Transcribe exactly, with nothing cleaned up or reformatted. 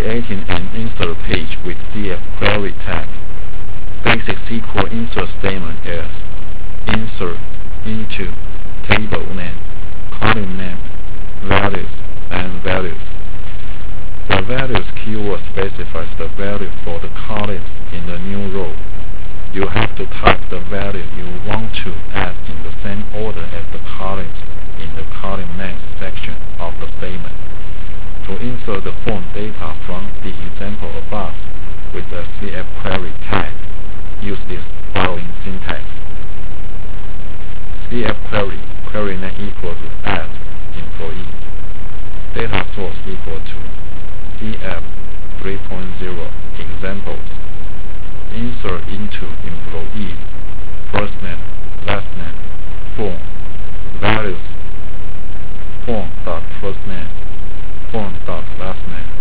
Creating an insert page with dfQuery tag. Basic S Q L insert statement is insert into table name, column name, values, and values. The values keyword specifies the value for the columns in the new row. You have to type the value you want to add in the same order as the columns in the column name section of the statement. To insert the form data from the example above with the cfQuery tag, use this following syntax. cfQuery query name equal to add employee. Data source equal to cf three point zero examples. Insert into employee first name, last name, form, values, form dot first name, form dot last name.